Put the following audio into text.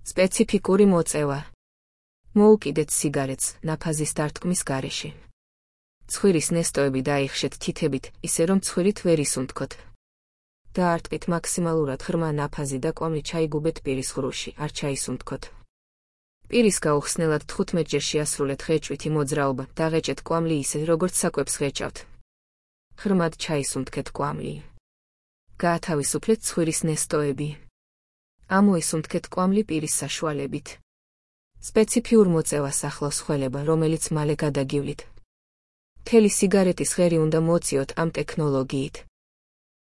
სპეციფიკური მოწევა. მოუკიდეთ სიგარეტს ნაფაზის დარტყმის გარეშე. ცხვირის ნესტოები დაიხშეთ თითებით, ისე რომ ცხვირით ვერ ისუნთქოთ. დაარტყით მაქსიმალურად ღრმა ნაფაზი და კვამლი ჩაიგუბეთ პირის ღრუში, არ ჩაისუნთქოთ. პირის გაუხსნელად 15-ჯერ შეასრულეთ ღეჭვითი მოძრაობა, დაღეჭეთ კვამლი ისე, როგორც საკვებს ღეჭავთ. ღრმად ჩაისუნთქეთ კვამლი. გაათავისუფლეთ ცხვირის ნესტოები. ამოისუნთქეთ კვამლი პირის საშუალებით. სპეციფიურ მოწევას ახლავს ხველება, რომელიც მალე გადაგივლით. მთელი სიგარეტის ღერი უნდა მოციოთ ამ ტექნოლოგიით.